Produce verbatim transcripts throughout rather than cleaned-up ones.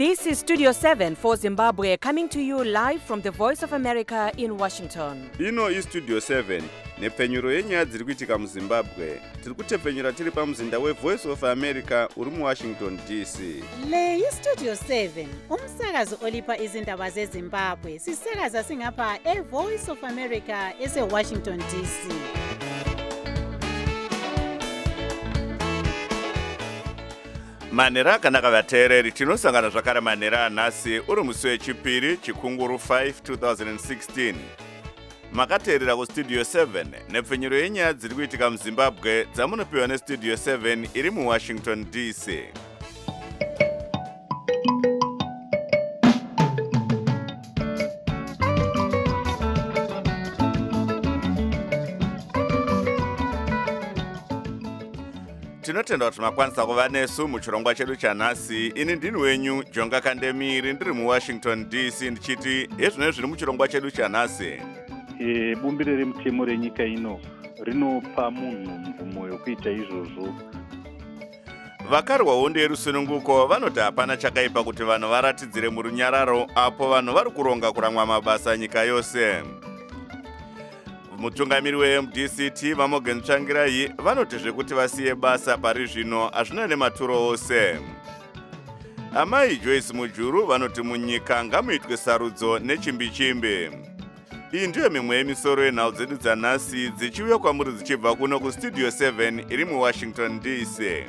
This is Studio seven for Zimbabwe, coming to you live from the Voice of America in Washington. Ino is Studio seven, nepfenyuro yenyaya dziri kuitika muZimbabwe. Tiri kutepfenyura tiri pamuzinda weVoice of America uri muWashington D C. Le yi Studio seven, umsakazo olipa izindaba zeZimbabwe. Sisakaza singapha eVoice of America eseWashington D C. Manera akanaka vateereri, tinosangana zvakare manera anhasi uri musi wechipiri chikunguru five twenty sixteen. Makateerera kuStudio seven nepfenyuro yenyaya dziri kuitika muZimbabwe dzamunopiwa neStudio seven iri muWashington D C. Tinotenda kuti makwanisa kuva nesu muchirongwa chedu chanhasi. Ini ndini wenyu Jonga Kandemiri ndiri muWashington D C ndichiti ezvino zviri muchirongwa chedu chanhasi. E, bumbiro remutemo renyika ino rinopa munhu mvumo yokuita izvozvo. Vakarwa hondo yerusununguko vanoti hapana chakaipa kuti vanhu varatidzire murunyararo apo vanhu vari kuronga kuramwa mabasa nyika yose. Mutungamiri weM D C T Vamogen Tsvangirai vanoti zvekuti vasiye basa pari zvino hazvina nematuro ose. Amai Joyce Mujuru vanoti munyika ngamuitwe sarudzo nechimbi-chimbi. Iyi ndiyo mimwe yemisoro yenhau dzedu dzanhasi dzichiuya kwamuri dzichibva kuno kuStudio seven iri muWashington D C.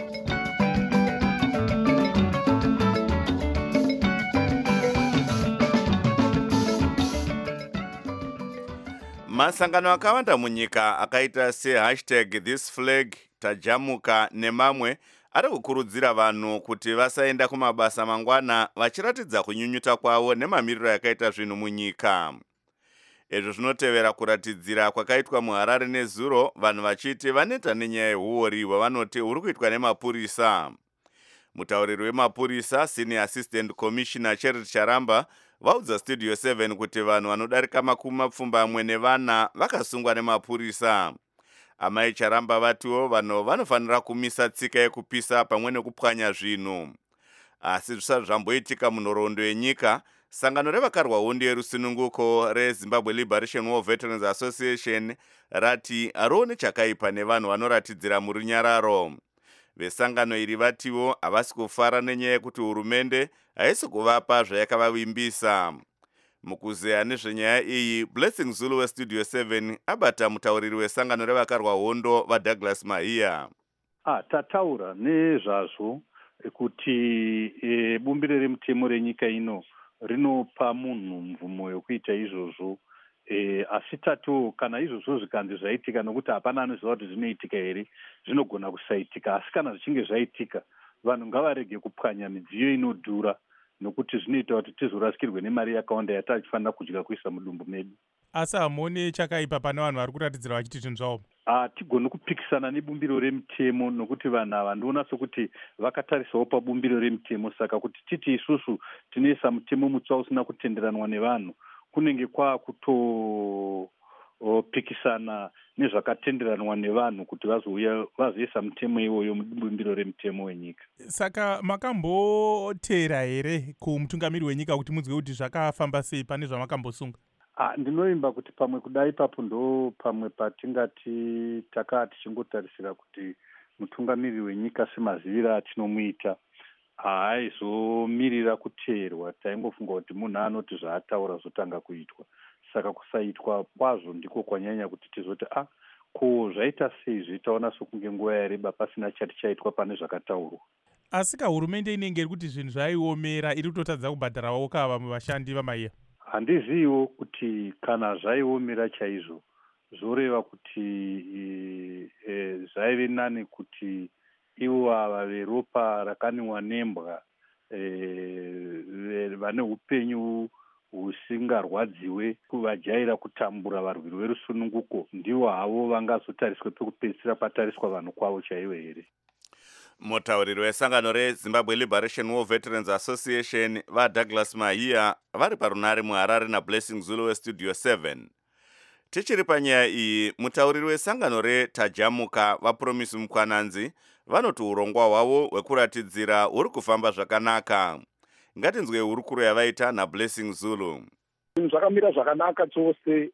Masangano akawanda munyika akaita se hashtag this flag tajamuka nemamwe ari kukurudzira vanhu kuti vasaenda kumabasa mangwana vachiratidza kunyunyuta kwavo nemamiriro yakaita zvinhu munyika. Ezvo zvinotevera kuratidzira kwakaitwa muHarare nezuro, vanhu vachiti vaneta nenyaya yehuori hwavanoti huri kuitwa nemapurisa. Mutauriri wemapurisa Senior Assistant Commissioner Charity Charamba vaudza Studio seven kuti vanhu vanodarika makumi mapfumbamwe nevana vakasungwa nemapurisa. Amai Charamba vatiwo vanhu vanofanira kumisa tsika yekupisa pamwe nekupwanya zvinhu. Asi zvisati zvamboitika munhoroondo yenyika, sangano revakarwa hondo yerusununguko reZimbabwe Liberation War Veterans Association rati harone chakaipa nevanhu vanoratidzira murunyararo. Vesangano iri vatiwo havasi kufara nenyaya yekuti hurumende haisi kuvapa zvayakavavimbisa. Mukuzeya nezvenyaya iyi, Blessing Zulu weStudio seven abata mutauriri wesangano revakarwa hondo vaDouglas Mahia. Ah, tataura nezvazvo kuti e, bumbiro remutemo renyika ino rinopa munhu mvumo yokuita izvozvo. E, asi tatu kana izvozvo zvikanzi zvaitika, nokuti hapana anoziva kuti zvinoitika here, zvinogona kusaitika. Asi kana zvichinge zvaitika, vanhu ngavarege kupwanya midziyo inodhura, nokuti zvinoita kuti tizorasikirwe nemari yakawanda yatachifanira kudya kuisa mudumbu medu. Asi hamoni chakaipa pane vanhu vari kuratidzira vachiti zvinhu zvavo? Hatigoni kupikisana nebumbiro remutemo, nokuti vanhu ava ndoona sokuti vakatarisawo pabumbiro remutemo. Saka kuti titi isusu tinoisa mutemo mutsva usina kutenderanwa nevanhu, kunenge kwakutopikisana nezvakatenderanwa nevanhu kuti vazouya vazoisa mutemo iwoyo mubumbiro remutemo wenyika. Saka makambotera here kumutungamiri wenyika kuti munzwe kuti zvakafamba sei pane zvamakambosunga? Ah, ndinoimba kuti pamwe kudai ipapo ndo pamwe patingati takaa tichingotarisira kuti mutungamiri wenyika semazivira atinomuita haizomirira kuteerwa. Taingofunga kuti munhu anoti zvaataura zotanga kuitwa. Saka kusaitwa kwazvo ndiko kwanyanya kuti tizoti ah, ko zvaita sei zvitaona sokunge nguva yareba pasina chati chaitwa pane zvakataurwa. Asi kahurumende inenge iri kuti zvinhu zvaiomera iri kutotadza kubhadharawo kavamwe vashandi vamaiya? Handizivo kuti kana zvaiomera chaizvo zvoreva kuti e, e, zvaive nani kuti ivo ava veropa rakaniwa nembwa e, vane upenyu husingarwadziwe kuvajaira kutambura varwiri verusununguko ndivo havo vangazotariswe pekupedzisira patariswa vanhu kwavo chaivo here. Mutauriri wesangano reZimbabwe Liberation War Veterans Association vaDouglas Mahia vari parunare muHarare naBlessing Zulu weStudio seven. Tichiri panyaya iyi, mutauriri wesangano reTajamuka vaPromise Mukwananzi vanoti urongwa hwavo hwekuratidzira huri kufamba zvakanaka. Ngatinzwe hurukuro yavaita naBlessing Zulu. Zvakamira zvakanaka chose,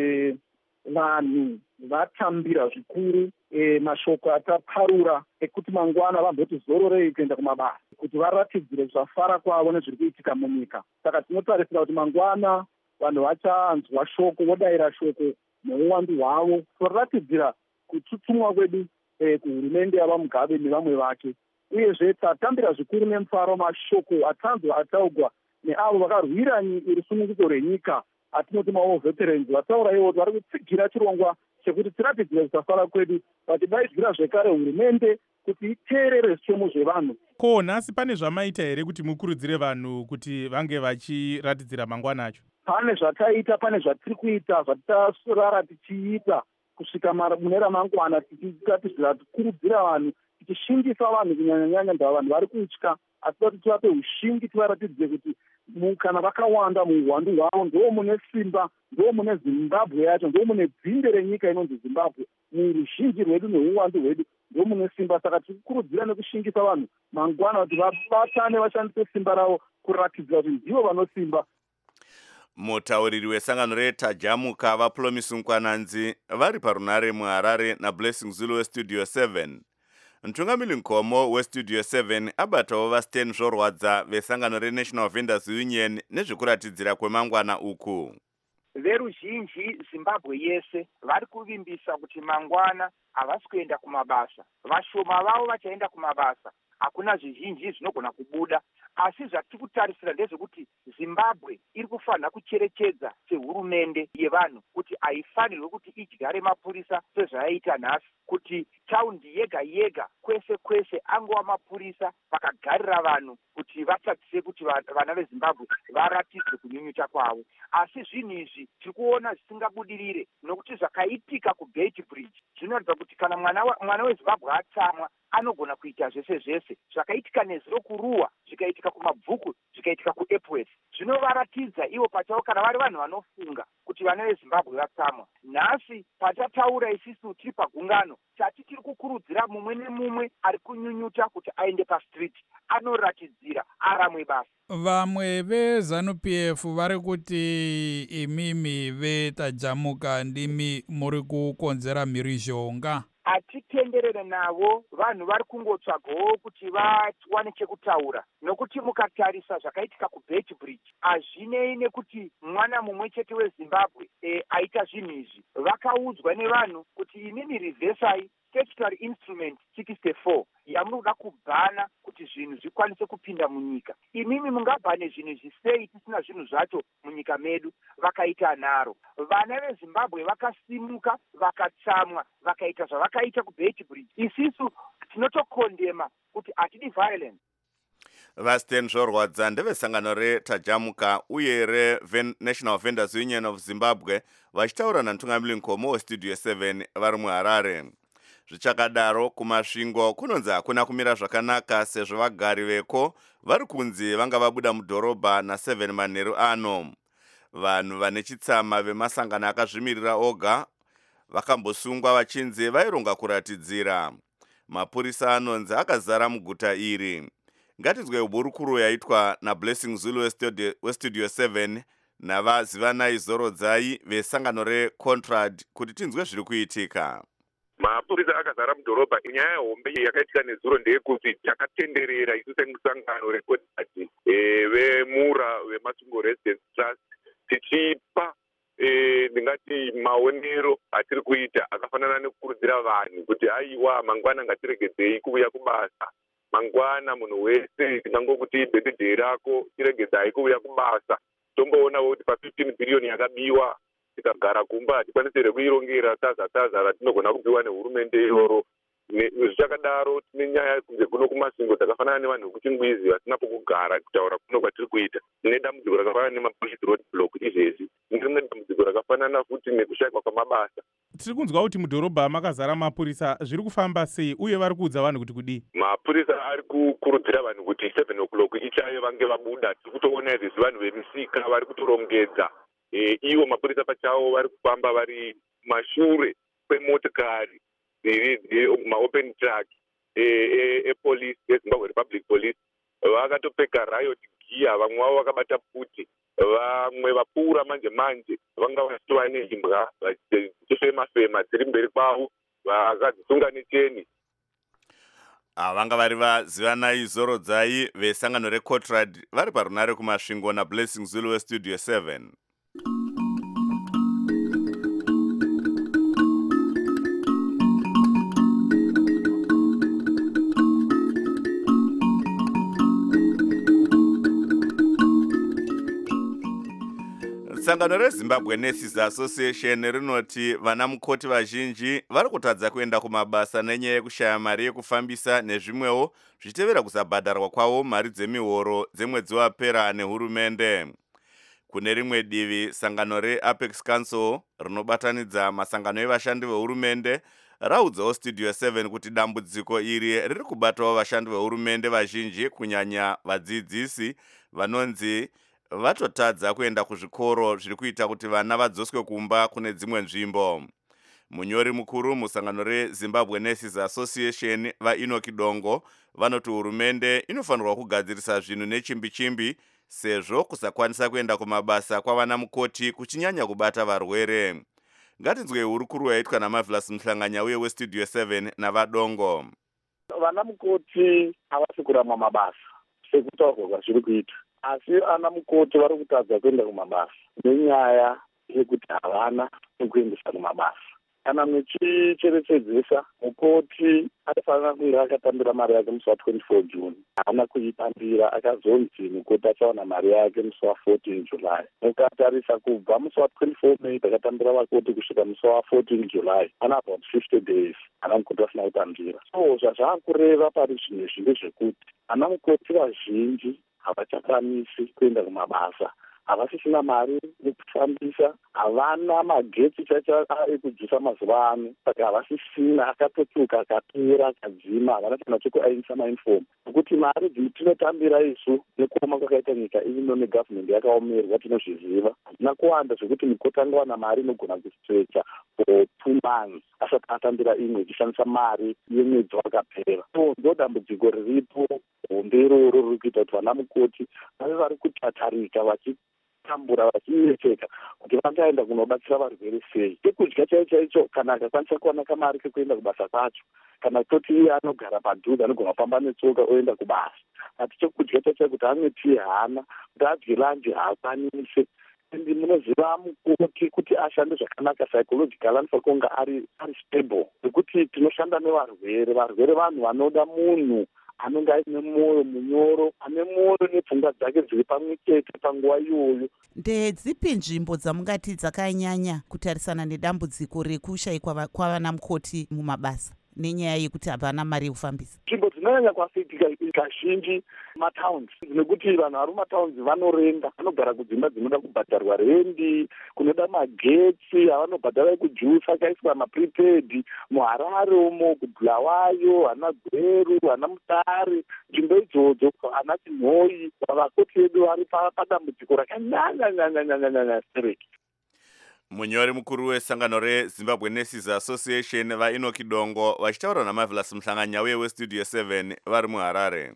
vanhu vatambira zvikuru mashoko ataparura ekuti mangwana vamboti zororei kuenda kumabasa, kuti varatidzire zvafara kwavo nezviri kuitika munyika. Saka tinotarisira kuti mangwana vanhu vachanzwa shoko, vodayira shoko neuwandu hwavo, toratidzira kututumwa kwedu kuhurumende yavaMugabe nevamwe vake. Uyezve tatambira zvikuru nemufaro mashoko atanzwa ataugwa neavo vakarwira rusununguko rwenyika, atinoti mawo veterans, vataura ivo vari kutsigira chirongwa chekuti tiratidzire kusafara kwedu, vachidaidzira zvekare hurumende kuti iteerere zvitemo zvevanhu. Ko nhasi pane zvamaita here kuti mukurudzire vanhu kuti vange vachiratidzira mangwana acho? Pane zvataita, pane zvatiri kuita, zvatasarara tichiita kusvika mune ramangwana, tichiratidzira, tikurudzira vanhu, tichishingisa vanhu kunyanya-nyanya ndava vanhu vari kutya, asi kuti tivape ushingi, tivaratidze kuti kana vakawanda muuwandu hwavo ndo mune simba, ndo mune Zimbabwe yacho, ndo mune dzinde renyika inonzi Zimbabwe. Muruzhinji rwedu neuwandu hwedu ndo mune simba. Saka tikurudzira nekushingisa vanhu mangwana kuti vabatane, vashandise simba ravo kuratidzira kuti ndivo vanosimba. Mutauriri wesangano reTajamuka vaPholomise Nkwananzi vari parunare muHarare naBlessing Zulu weStudio seven. Mtungamiri Nkomo weStudio seven abatawo vaStan Zvorwadza vesangano reNational Vendors Union nezvekuratidzira kwemangwana uku. Veruzhinji Zimbabwe yese vari kuvimbisa kuti mangwana havasi kuenda kumabasa. Vashoma vavo vachaenda kumabasa, hakuna zvizhinji zvinogona kubuda. Asi zvatiri kutarisira ndezvekuti Zimbabwe iri kufanira kucherechedza sehurumende yevanhu kuti haifanirwe kuti idyare mapurisa sezvayaita nhasi, kuti taundi yega yega kwese kwese angova mapurisa vakagarira vanhu kuti vatadzise kuti vana veZimbabwe varatidze kunyunyuta kwavo. Asi zvinhu izvi tiri kuona zvisingabudirire, nokuti zvakaitika kuGate Bridge zvinoratidza kuti kana mwana, mwana weZimbabwe atsamwa anogona kuita zvese zvese. Zvakaitika nezuro kuruwa, zvikaitika kumabvuku, zvikaitika kuEpworth, zvinovaratidza ivo pachavo kana vari vanhu vanofunga kuti vana veZimbabwe vatsamwa. Nhasi patataura isisu tiri pagungano, tati tiri kukurudzira mumwe nemumwe ari kunyunyuta kuti aende pastreet anoratidzira aramwe basa. Vamwe veZANU-P F vari kuti imimi veTajamuka ndimi muri kukonzera mhirizhonga. Hatitenderere navo, vanhu vari kungotsvagawo kuti vawane chekutaura, nokuti mukatarisa zvakaitika kuGate Bridge hazvinei nekuti mwana mumwe chete weZimbabwe e, aita zvinhu izvi. Vakaudzwa nevanhu kuti imimi rivesai statutory instrument sixty-four yamunoda kubhana kuti zvinhu zvikwanise kupinda munyika. Imimi mungabhane zvinhu zvisei tisina zvinhu zvacho munyika medu. Vakaita nharo, vana veZimbabwe vakasimuka, vakatsamwa, vakaita zvavakaita kuGate Bridge. Isisu tinotokondema kuti hatidi violence. VaStan Zvorwadza ndevesangano reTajamuka uye reNational Vendors Union of Zimbabwe vachitaura naMtungamiri Nkomo weStudio seven vari muHarare. Zvichakadaro kumasvingo kunonzi hakuna kumira zvakanaka sezvo vagari veko vari kunzi vanga vabuda mudhorobha naseven manheru ano. Vanhu vane chitsama vemasangano akazvimirira oga vakambosungwa vachinzi vaironga kuratidzira. Mapurisa anonzi akazara muguta iri. Ngatinzwe hurukuro yaitwa naBlessing Zulu weStudio seven navaZivanai Zorodzai vesangano reContrad kuti tinzwe zviri kuitika. Mapurisa akazara mudhorobha. Inyaya yehombe yakaitika nezuro ndeyekuti takatenderera isu semusangano reContrad vemura veMasungo Residence Trust tichipa ndingati maonero atiri kuita akafanana nekukurudzira vanhu kuti haiwa mangwana ngatiregedzei kuuya kubasa. Mangwana munhu wese tingangokuti birthday rako tiregedzai kuuya kubasa. Tomboonawo kuti pa-fifteen billion yakabiwa tikagara kumba hatikwanisire kuirongera taza taza ratinogona kupiwa nehurumende iroro. Zvichakadaro tine nyaya kunze kuno kumasvingo takafanana nevanhu vekuchingwizi vasina pokugara kutaura kuno kwatiri kuita. Tine dambudziko rakafanana nemapolice road block izvezvi. Rimwe dambudziko rakafanana futi nekushayikwa kwamabasa. Tiri kunzwa kuti mudhorobha makazara mapurisa, zviri kufamba sei uye vari kuudza vanhu kuti kudii? Mapurisa ari kukurudzira vanhu kuti seven o'clock ichayo vange vabuda. Tiri kutoona izvezvi vanhu vemisika vari kutorongedza. E, ivo mapurisa pachavo vari kufamba vari mashure kwemotikari maopen track epolice eZimbabwe Republic Police vakatopfeka riot vagiya, vamwe vavo vakabata puti, vamwe vapfuura manje manje vanga vachitova neimbwa vachifema fema dziri mberi kwavo vakadzisunga necheni. vanga vari vazivanai zorodzai vesangano reCotrad vari parunare kumasvingo naBlessing Zulu westudio seven. Sangano reZimbabwe Nurses Association rinoti vana mukoti vazhinji vari kutadza kuenda kumabasa nenyaya yekushaya mari yekufambisa nezvimwewo zvichitevera kusabhadharwa kwavo mari dzemihoro dzemwedzi wapera nehurumende. Kune rimwe divi, sangano reApex Council rinobatanidza masangano evashandi vehurumende raudzawo Studio seven kuti dambudziko iri riri kubatawo vashandi vehurumende vazhinji kunyanya vadzidzisi vanonzi vatotadza kuenda kuzvikoro zviri kuita kuti vana vadzoswe kumba kune dzimwe nzvimbo. Munyori mukuru musangano reZimbabwe Nurses Association vaEnoch Dongo vanoti hurumende inofanirwa kugadzirisa zvinhu nechimbi chimbi sezvo kusakwanisa kuenda kumabasa kwavana mukoti kuchinyanya kubata varwere. Ngatinzwe hurukuru yaitwa naMarvelous Mhlanganya uye weStudio seven navaDongo. Vana mukoti havasi kurama mabasa sekutaurwa kwazviri kuita, asi ana mukoti vari kutadza kuenda kumabasa nenyaya yekuti havana kuendesa kumabasa. Kana muchicherechedzesa, mukoti anofanira kunge akatambira mari yake musi wa24 June. Haana kuitambira, akazonzi mukoti achawana mari yake musi wa14 July. Mukatarisa kubva musi wa24 May takatambira vakoti kusvika musi wa14 July, ana about fifty days ana mukoti asina kutambira. So zvazvakureva pari zvinhu izvi ndezvekuti ana mukoti vazhinji havachakwanisi kuenda kumabasa, havasisina mari yekufambisa, havana magetsi chacha ekudzisa mazuva ano, saka havasisina, akatotuka akapera akadzima, havana kana chekuainisa mainfomu. Nokuti mari tinotambira isu nekuoma kwakaita nyika ino negavhmendi yakaomerwa tinozviziva, hazina kuwanda zvekuti mukoti angawana mari inogona kustrecha for two months asati atambira imwe ichishandisa mari yemwedzi wakapera. So ndo dambudziko riripo hombe iroro riri kuita kuti vana mukoti vave vari kutatarika vachi tambura vachinetseka kuti vangaenda kunobatsira varwere sei. Chekudya chaicho chaicho kana akakwanisa kuwana kamari kekuenda kubasa kwacho, kana toti iye anogara padhuze anogona kufamba netsoka oenda kubasa, ati chekudya chaicho kuti amwe tii haana, kuti adye lanji haakwanise. Endi munoziva mukoti kuti ashande zvakanaka psychological anofanira kunge ari ari stable, nekuti tinoshanda nevarwere. Varwere vanhu vanoda munhu anenge aine mwoyo munyoro, ane mwoyo nepfungwa dzake dziri pamwe chete panguva iyoyo. Ndedzipi nzvimbo dzamungati dzakanyanya kutarisana nedambudziko rekushayikwa kwavana mukoti mumabasa nenyaya yekuti havana mari yekufambisa? Nzvimbo dzinonyanya kuafitika kazhinji mataundi, nekuti vanhu vari mumataundi vanorenda, vanogara kudzimba dzinoda kubhadharwa rendi, kunoda magetsi avanobhadhara ekujusa akaiswa maprepaid, muHarare umo, kuBulawayo, hana Gweru, hana Mutare, nzvimbo idzodzo, hana Chinhoyi, vakoti vedu vari padambudziko rakanyanyanyanyanyanyanya stereki. Munyori mukuru wesangano reZimbabwe Nurses Association vaEnoch Dongo vachitaura naMarvelous Mhlanganya uye weStudio seven vari muHarare.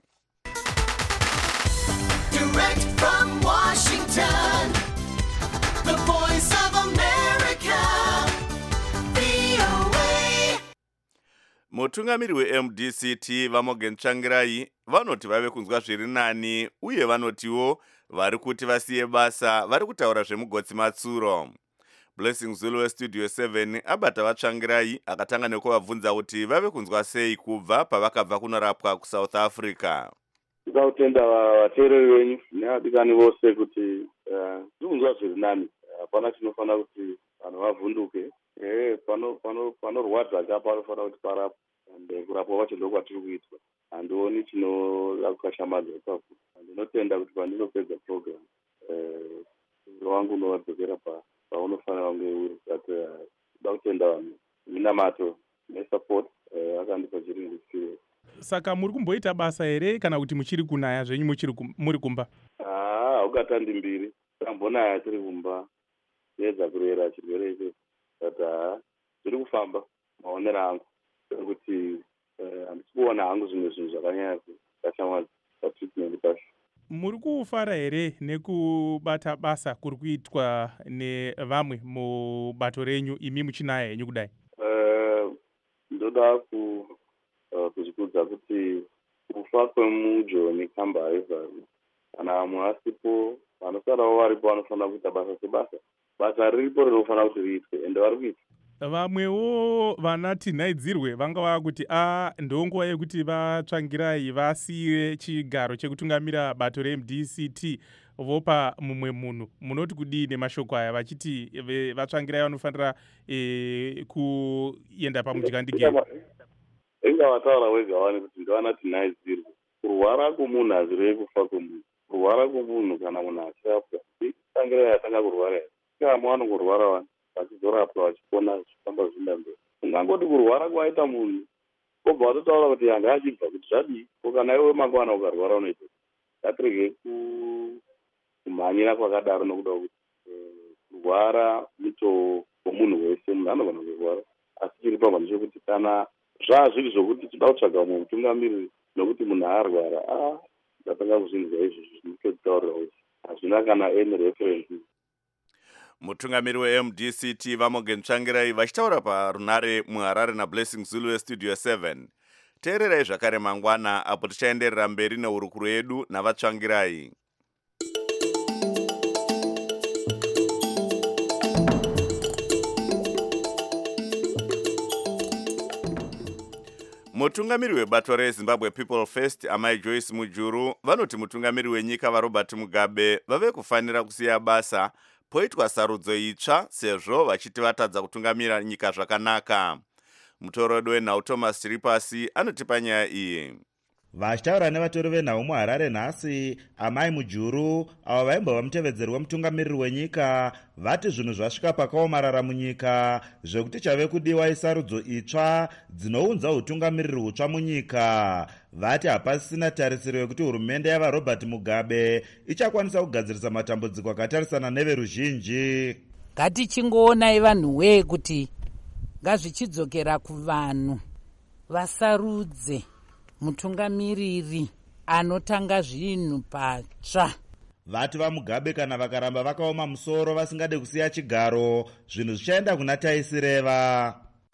Direct from Washington, the voice of America, V O A. Mutungamiri weM D C T Vamogen Tsvangirai vanoti vave kunzwa zviri nani uye vanotiwo vari kuti vasiye basa vari kutaura zvemugotsi matsuro. Blessing Zulu weStudio seven abata vatsvangirai akatanga nekuvabvunza kuti vave kunzwa sei kubva pavakabva kunorapwa kuSouth Africa. Tinoda kutenda vateereri venyu nevadikani vose kuti tiri kunzwa zviri nani. Hapana chinofanira kuti vanhu vavhunduke. Eh, pano pano panorwadza apa panofanira kuti parapwe. Ande kurapwa kwacho ndiko kwatiri kuitwa. Handioni chinoda kukashamadza ipapo. Ndinotenda kuti pandinopedza program eh wangu unovadzokera pa paunofanira kunge uri. Tinoda kutenda vanhu minamato nesupport vakandipa chiringidziro. Saka muri kumboita basa here kana kuti muchiri kunaya zvenyu muchiri muri kumba? Ah, ukatandi mbiri. Tambonaya tiri kumba. Yedza kurera chirwere icho. Saka tiri kufamba maonera angu kuti handisi kuona hangu zvimwe zvinhu zvakanyanya kashamadza patreatment pacho. muri kufara here nekubata basa kuri kuitwa nevamwe mubato renyu imi muchinaya henyu kudai? Uh, ndoda ku uh, kuzvikudza kuti kufa kwemujoni kambarizani kana amwe asipo vanosarawo varipo vanofanira kuita basa sebasa. Basa riripo rinofanira kuti riitwe ende vari kuita. Vamwewo vanati nhaidzirwe vanga vava kuti a ndonguva yekuti vatsvangirai vasiye chigaro chekutungamira bato reM D C T vopa mumwe munhu. Munoti kudii nemashoko aya vachiti vatsvangirai vanofanira e, kuenda pamutyandike? Inga vataura wega vane kuti ndavanati nhaidzirwe. Kurwara kwomunhu hazvirei kufa kwomunhu. Kurwara kwomunhu kana munhu achirapwa tsangirai atanga kurwara kama vanongorwara vanhu vachizorapwa vachipona zvichifamba zvinda mberi. Ungangoti kurwara kwaita munhu obva watotaura kuti yanga achibva kuti zvadii ko kana iwe mangwana ukarwara unoita ngatirege kumhanyira kwakadaro nokuda kuti kurwara muto womunhu wese munhu anogona kurwara asi chiri pamhano chekuti kana zvazviri zvokuti toda kutsvaga mumwe mutungamiriri nokuti munhu arwara a ndatanga kuzvinzwa izvozvo zvinototitaurira kuti hazvina kana any reference. Mutungamiri weM D C T Vamogen Tsvangirai vachitaura parunare muHarare naBlessing Zulu weStudio seven. Teererai zvakare mangwana apo tichaenderera mberi nehurukuro yedu navatsvangirai. Mutungamiri webato reZimbabwe People First Amai Joyce Mujuru vanoti mutungamiri wenyika vaRobert Mugabe vave kufanira kusiya basa poitwa sarudzo itsva sezvo vachiti vatadza kutungamira nyika zvakanaka. Mutorodi wenhau Thomas Chiripasi anotipa nyaya iyi. Vachitaura nevatori venhau muHarare nhasi, Amai Mujuru avo vaimbova mutevedzeri wemutungamiriri wenyika vati zvinhu zvasvika pakaomarara munyika zvekuti chave kudiwa isarudzo itsva dzinounza utungamiriri hutsva munyika. Vati hapasisina tarisiro yekuti hurumende yavaRobert Mugabe ichakwanisa kugadzirisa matambudziko akatarisana neveruzhinji. Ngatichingoonai vanhuwe kuti ngazvichidzokera kuvanhu vasarudze mutungamiriri anotanga zvinhu patsva. Vati vaMugabe kana vakaramba vakaoma musoro vasingade kusiya chigaro zvinhu zvichaenda kuna taisireva.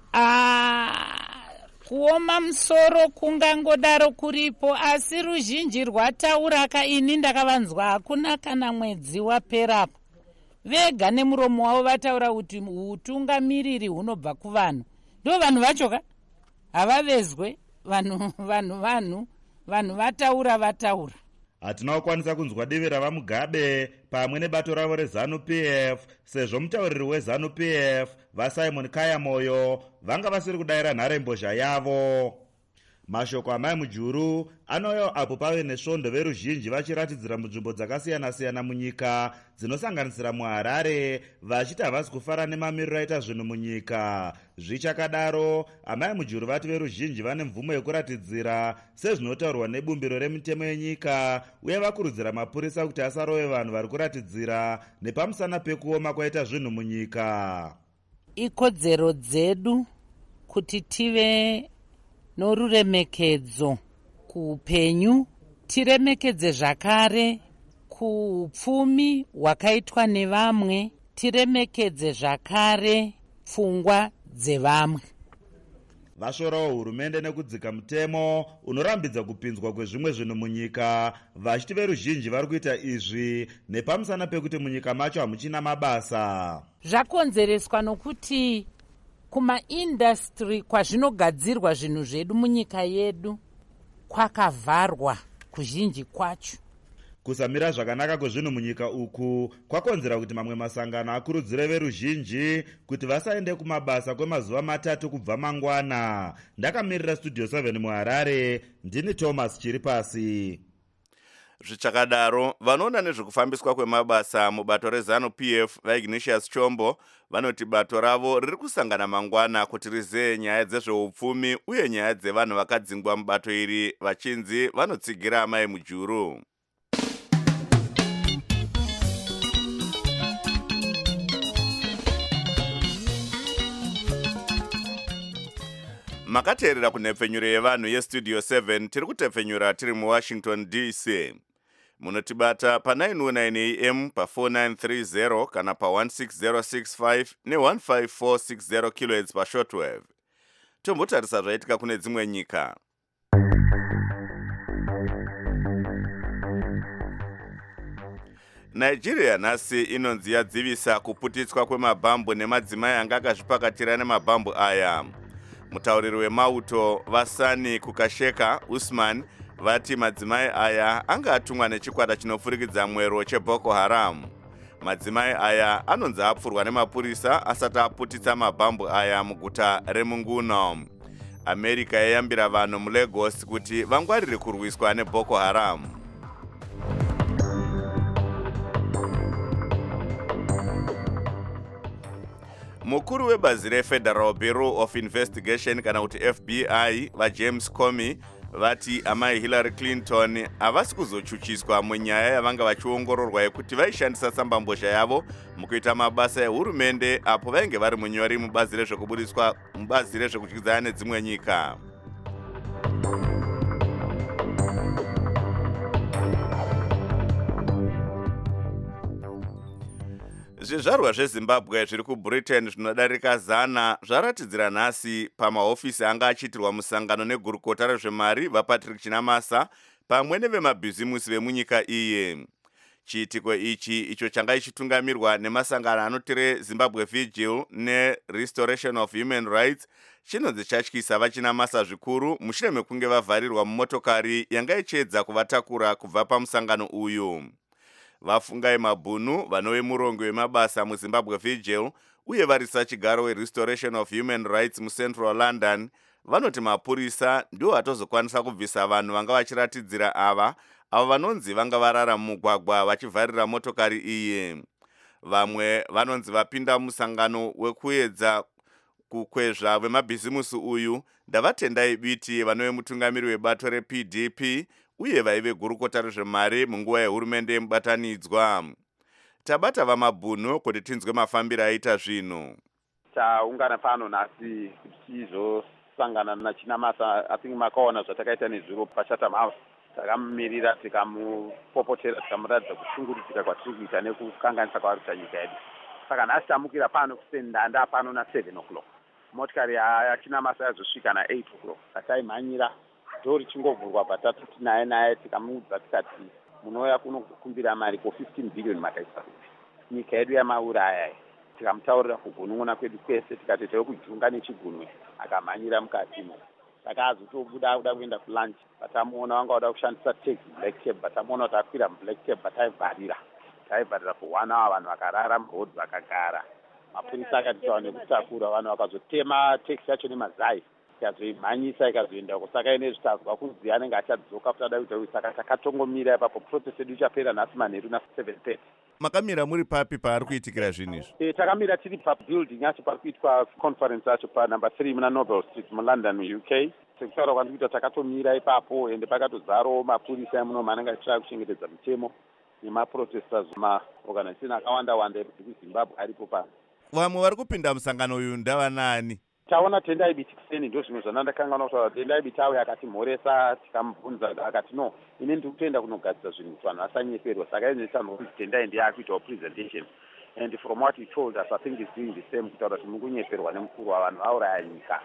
Ah, kuoma musoro kungangodaro kuripo asi ruzhinji rwataura ka ini ndakavanzwa hakuna kana mwedzi waperapo. Vega nemuromo wavo vataura kuti utungamiriri hunobva kuvanhu. Ndo vanhu vacho ka havavezwe vanhu vanhu vanhu vanhu vataura vataura. Hatina kukwanisa kunzwa divi ravaMugabe pamwe nebato ravo reZanu-P F sezvo mutauriri weZanu-P F vaSimon Kayamoyo vanga vasiri kudayira nharembozha yavo. Mashoko Amai Mujuru anouya apo pave nesvondo veruzhinji vachiratidzira munzvimbo dzakasiyana-siyana munyika dzinosanganisira muHarare vachiti havasi kufara nemamiriro aita zvinhu munyika. Zvichakadaro, Amai Mujuru vati veruzhinji vane mvumo yekuratidzira sezvinotaurwa nebumbiro remitemo yenyika uye vakurudzira mapurisa kuti asarove vanhu vari kuratidzira nepamusana pekuoma kwaita zvinhu munyika. Ikodzero dzedu kuti tive noruremekedzo kuupenyu, tiremekedze zvakare kuupfumi hwakaitwa nevamwe, tiremekedze zvakare pfungwa dzevamwe. Vashorawo hurumende nekudzika mutemo unorambidza kupinzwa kwezvimwe zvinhu munyika vachiti veruzhinji vari kuita izvi nepamusana pekuti munyika macho hamuchina mabasa. Zvakonzereswa nokuti kumaindastri kwazvinogadzirwa zvinhu zvedu munyika yedu kwakavharwa kuzhinji kwacho. Kusamira zvakanaka kwezvinhu munyika uku kwakonzera kuti mamwe masangano akurudzire veruzhinji kuti vasaende kumabasa kwemazuva matatu kubva mangwana. Ndakamirira Studio seven muHarare, ndini Thomas Chiripasi. Zvichakadaro, vanoona nezvekufambiswa kwemabasa mubato reZanu-P F vaIgnatius Chombo vanoti bato ravo riri kusangana mangwana kuti rizeye nyaya dzezveupfumi uye nyaya dzevanhu vakadzingwa mubato iri vachinzi vanotsigira Amai Mujuru. Makateerera kunhepfenyuro yevanhu yeStudio seven tiri kutepfenyura tiri muWashington D C. munotibata pa nine oh nine A M pa four nine three zero kana pa one six zero six five ne one five four six zero kilohertz pa shortwave. Tombotarisa zvaitika kune dzimwe nyika. Nigeria nhasi inonzi yadzivisa kuputitswa kwemabhambu nemadzimai anga akazvipakatira nemabhambu aya. Mutauriri wemauto Vasani Kukasheka Usman vati madzimai aya anga atumwa nechikwata chinofurikidza mwero cheBoko Haram. Madzimai aya anonzi apfurwa nemapurisa asati aputitsa mabhambu aya muguta reMunguno. America yayambira vanhu muLagos kuti vangwarire kurwiswa neBoko Haram. Mukuru webazi reFederal Bureau of Investigation kana kuti F B I vaJames Comey vati amai Hillary Clinton havasi kuzochuchiswa munyaya yavanga vachiongororwa yekuti vaishandisa tsambambozha yavo mukuita mabasa ehurumende apo vainge vari munyori mubazi rezvekubudiswa mubazi rezvekudyidzana nedzimwe nyika. Zvizvarwa zveZimbabwe zviri kuBritain zvinodarika zana zvaratidzira nhasi pamahofisi anga achiitirwa musangano negurukota rezvemari vaPatrick Chinamasa pamwe nevemabhizimusi vemunyika iye. Chiitiko ichi icho changa ichitungamirwa nemasangano anoti Zimbabwe Vigil neRestoration of Human Rights chinonzi chatyisa vaChinamasa zvikuru mushure mekunge vavharirwa mumotokari yanga ichiedza kuvatakura kubva pamusangano uyu. Vafungai Mabhunu vanove murongo wemabasa muZimbabwe Vigil uye varisa chigaro weRestoration of Human Rights muCentral London vanoti mapurisa ndiwo atozokwanisa kubvisa vanhu vanga vachiratidzira ava avo vanonzi vanga varara mumugwagwa vachivharira motokari iye. Vamwe vanonzi vapinda musangano wekuedza kukwezva vemabhizimusi uyu ndavatendai biti vanove mutungamiri webato reP D P uye vaive gurukota rezvemari munguva yehurumende yemubatanidzwa. Tabata vaMabhunu kuti tinzwe mafambiro aita zvinhu. Taungana pano nhasi tichizosangana naChinamasa. I think makaona zvatakaita nezuro paChatham House. Takamumirira tikamupopotera tikamuratidza kushungurudzika kwatiri kuita nekukanganisa kwaari kuita nyika yedu. Saka nhasi tamukira pano kusendanda pano na seven o'clock. Motikari yaChinamasa yazosvika na eight o'clock. Taimhanyira dhori chingovhurwa patatuti naye naye tikamuudza tikati munouya kunokumbira mari ko fifteen billion makaisa kuti nyika yedu yamauraya. Tikamutaurira kugunun'una kwedu kwese tikati teyokujunga nechigunwe akamhanyira mukatimo. Saka azotobuda kuda kuenda kulunch batamuona wanga wada kushandisa taxi black cab batamuona kuti akwira mublack cab bataivharira taivharira for one hour vanhu vakarara muroad vakagara. Mapurisa akatisawa nekutakura vanhu vakazotema taxi yacho nemazai ikazoimhanyisa ikazoenda kusaka ine zvitazwa kunzi anenge achadzoka kuti ada kuita kuti saka takatongomira ipapo protest yedu ichapera nhasi manheru na seven thirty. Makamira muri papi paari kuitikira zvinhu izvi? E, takamira tiri pabuilding yacho pari kuitwa conference yacho panumber three muna Nobel Street muLondon muU K. Sekutaura kwandiri kuita takatomira ipapo ende pakatozarawo mapurisa emuno anenge achitsvaka kuchengetedza mitemo nemaprotesters maorganization akawanda wanda ekuZimbabwe aripo pano. Vamwe vari kupinda musangano uyu ndava nani? Taona Tendai Biti kuseni ndo zvimwe zvandandakanganwa kutaura. Tendai Biti awe akatimhoresa tikamubvunza akati no ine ndiri kutoenda kunogadzira zvinhu kuti vanhu vasanyeperwa. Saka inoisanzwa kuti Tendai ndiye akuitawo presentation and from what he told us I think he's doing the same kutaura kuti mukunyeperwa nemukuru wavanhu vauraya nyika.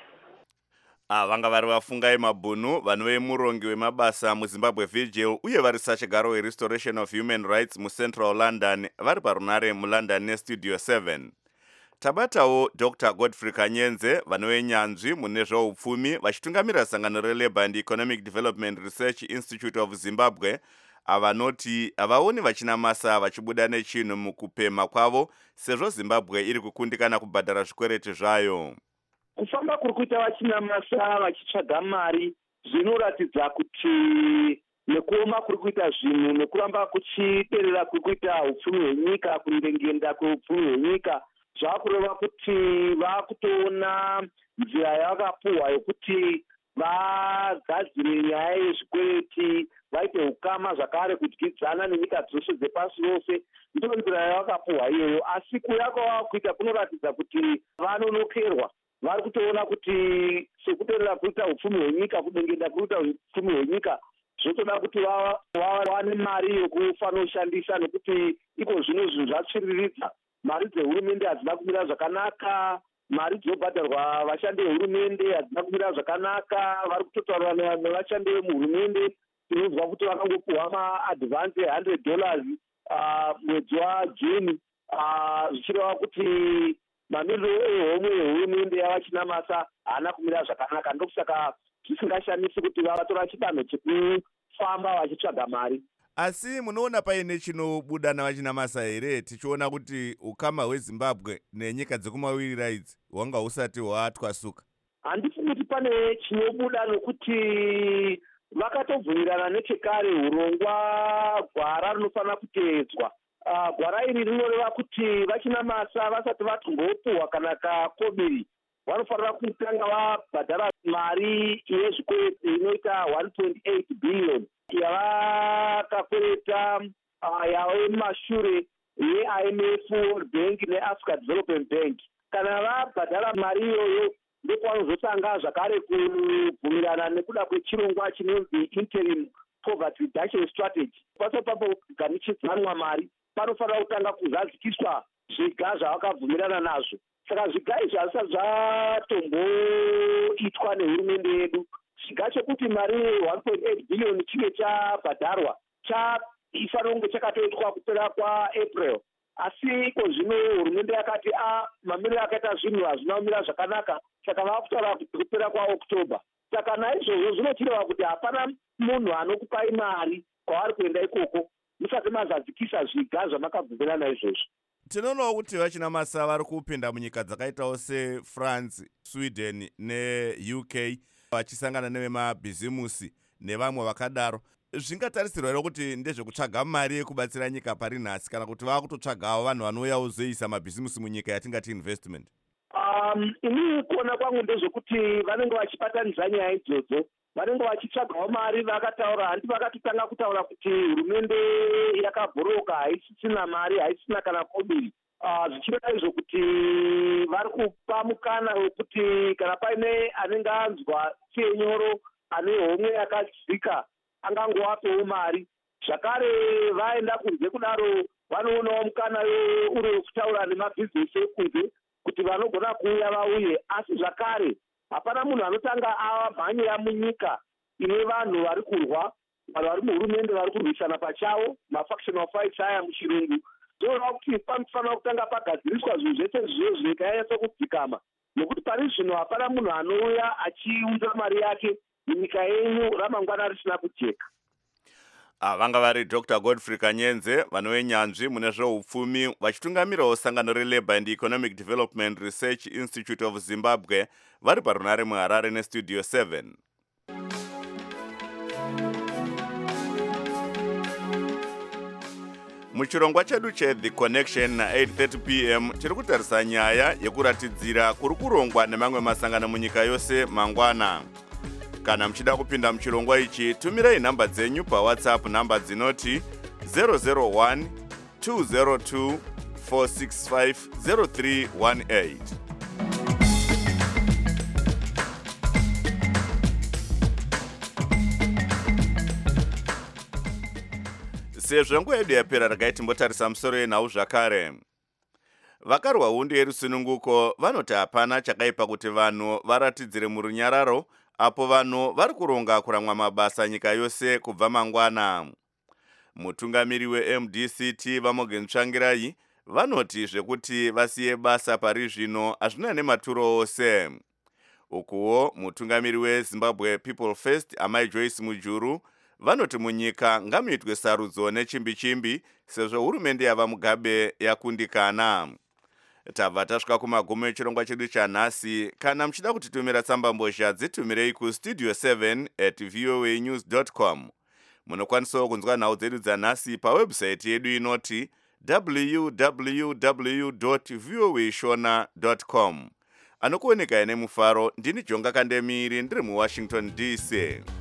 Ah, vanga vari vafungai Mabhunu vanove murongi wemabasa muZimbabwe Vigil uye vari sachigaro weRestoration of Human Rights muCentral London vari parunare muLondon neStudio seven. Tabatawo Doctor Godfrey Kanyenze vanove nyanzvi mune zveupfumi vachitungamira sangano reLabour and Economic Development Research Institute of Zimbabwe avanoti avaoni vaChinamasa vachibuda nechinhu mukupema kwavo sezvo Zimbabwe iri kukundikana kubhadhara zvikwereti zvayo. Kufamba kuri kuita vaChinamasa vachitsvaga mari zvinoratidza kuti nekuoma kuri kuita zvinhu nekuramba kuchiperera kuri kuita upfumi hwenyika kundengenda kweupfumi hwenyika zvakureva kuti vakutoona nzira yavakapuhwa yokuti vagadzire nyaya yezvikwereti vaite ukama zvakare kudyidzana nenyika dzose dzepasi rose. Ndiyo nzira yavakapuhwa iyoyo, asi kuya kwavava kuita kunoratidza kuti vanonokerwa. Vari kutoona kuti sekuperera kuita upfumi hwenyika kudengenda kuita upfumi hwenyika zvotoda kuti vawane mari yokufanira kushandisa, nekuti iko zvino zvinhu zvatsviriridza. Mari dzehurumende hadzina kumira zvakanaka, mari dzinobhadharwa vashandi vehurumende hadzina kumira zvakanaka. Vari kutotaura nevashandi vemuhurumende, tinonzwa kuti vakangopuhwa maadvance hundred dollars mwedzi waJuni, zvichireva kuti mamiro ehomwe yehurumende yavachinamasa haana kumira zvakanaka. Ndokusaka zvisingashamisi kuti vavatora chidanho chekufamba vachitsvaga mari. Asi munoona paine chinobuda navachinamasa here, tichiona kuti ukama hweZimbabwe nenyika dzekumawirira idzi hwanga husati hwatwasuka? Handifungi kuti pane chinobuda, nokuti vakatobvumirana nechekare urongwa gwara rinofanira kuteedzwa. Uh, gwara iri rinoreva kuti vachinamasa vasati vatombopuhwa kana kakobiri vanofanira kutanga vabhadhara mari yezvikwereti inoita one point eight billion yavakakwereta uh, yave mumashure ye-I M F, World Bank neAfrica Development Bank. Kana vabhadhara mari iyoyo ndokwanozotanga zvakare kubvumirana nekuda kwechirongwa chinonzi interim poverty reduction strategy. Paso papo gamuchidzanwa mari panofanira kutanga kuzadzikiswa zviga zvavakabvumirana nazvo. Saka zviga izvi hazvisati zvatomboitwa nehurumende yedu. Chiga chekuti mari one point eight billion chinge chabhadharwa chaifanira kunge chakatoitwa kupera kwaApril. Asi iko zvino hurumende yakati a mamiriro akaita zvinhu hazvina kumira zvakanaka, saka vakutaura kuti kupera kwaOctober. Saka naizvozvo zvinochireva kuti hapana munhu anokupai mari kwavari kuenda ikoko musati mazadzikisa zviga zvamakabvumirana izvozvo. Tinoonawo kuti vachinamasa vari kupinda munyika dzakaitawo seFrance, Sweden neU K vachisangana nevemabhizimusi nevamwe vakadaro. Zvingatarisirwa here kuti ndezvekutsvaga mari yekubatsira nyika pari nhasi, kana kuti vava kutotsvagawo vanhu vanouya kuzoisa mabhizimusi munyika yatingati investment? Um, ini kuona kwangu ndezvekuti vanenge vachibatanidza nyaya idzodzo, vanenge vachitsvagawo mari. Vakataura handi vakatotanga kutaura kuti hurumende yakabhoroka, haisisina mari, haisisina kana kobiri. Uh, zvichireva izvo kuti vari kupa mukana wekuti kana paine anenge anzwa chenyoro ane homwe yakadzika angangowapewo mari. Zvakare vaenda kunze kudaro vanoonawo mukana uri wekutaura nemabhizinesi ekunze kuti vanogona kuuya vauye. Asi zvakare hapana munhu anotanga amhanyira munyika ine vanhu vari kurwa, vanhu vari muhurumende vari kurwisana pachavo, mafactional fights aya muchirungu. Zvoona kuti panofanira kutanga pagadziriswa zvinhu zvese zviyo zvikanyatsa kudzikama, nokuti pari zvino hapana munhu anouya achiunza mari yake munyika yenyu ramangwana risina kujeka. Vanga vari Doctor Godfrey Kanyenze, vanove nyanzvi mune zveupfumi, vachitungamirawo sangano reLabour and Economic Development Research Institute of Zimbabwe, vari parunare muHarare neStudio seven. Muchirongwa chedu cheThe Connection na eight thirty p m tiri kutarisa nyaya yekuratidzira kuri kurongwa nemamwe masangano munyika yose mangwana. Kana muchida kupinda muchirongwa ichi, tumirai nhamba dzenyu paWhatsApp, nhamba dzinoti zero zero one two zero two four six five zero three one eight. Sezvo nguva yedu yapera, regai timbotarisa musoro yenhau zvakare. Vakarwa hundi yerusununguko vanoti hapana chakaipa kuti vanhu varatidzire murunyararo apo vanhu vari kuronga kuramwa mabasa nyika yose kubva mangwana. Mutungamiri weM D C T Vamogen Tsvangirai vanoti zvekuti vasiye basa pari zvino hazvina nematuro ose. Ukuwo mutungamiri weZimbabwe People First Amai Joyce Mujuru vanoti munyika ngamuitwe sarudzo nechimbi-chimbi sezvo hurumende yava Mugabe yakundikana. Tabva tasvika kumagumo echirongwa chedu chanhasi. Kana muchida kutitumira tsamba mbozha, dzitumirei kustudio seven at voa news dot com. Munokwanisawo kunzwa nhau dzedu dzanhasi pawebhusaiti yedu inoti w w w dot voa shona dot com. Anokuoneka ine mufaro, ndini Jonga Kandemiri ndiri muWashington D C.